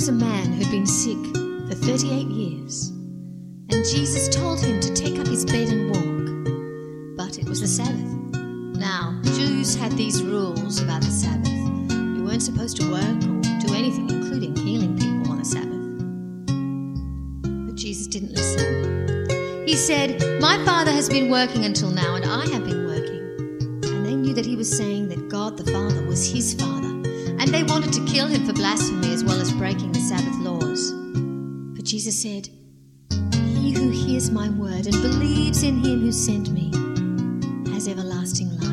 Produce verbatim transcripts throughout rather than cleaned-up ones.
was a man who'd been sick for thirty-eight years, and Jesus told him to take up his bed and walk. But it was the Sabbath. Now, Jews had these rules about the Sabbath. You weren't supposed to work or do anything, including healing people on the Sabbath. But Jesus didn't listen. He said, "My Father has been working until now, and I have been working." And they knew that he was saying that God the Father was his Father, and they wanted to kill him for blasphemy as well as breaking the Sabbath laws. But Jesus said, "He who hears my word and believes in him who sent me has everlasting life."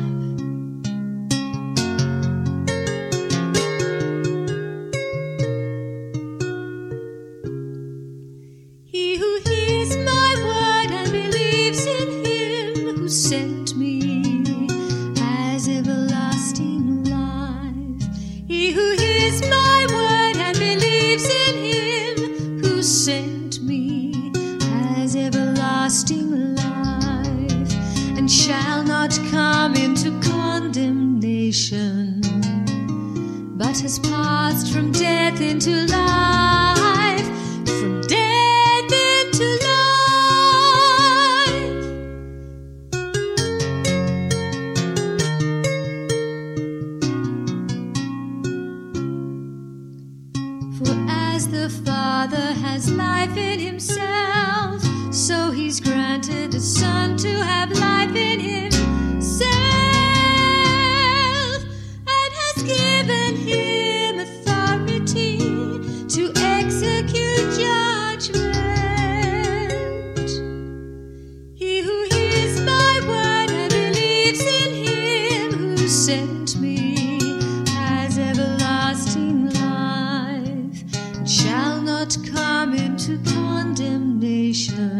He who hears my word and believes in him who sent me has everlasting life. He who hears my word and believes in him who sent me has everlasting life, and shall not come into condemnation, but has passed from death into life, from death into life. For as the Father has life in himself, so he's granted the Son to have life in himself, and has given him authority to execute judgment. He who hears my word and believes in him who sent me has everlasting life, and shall not come into condemnation,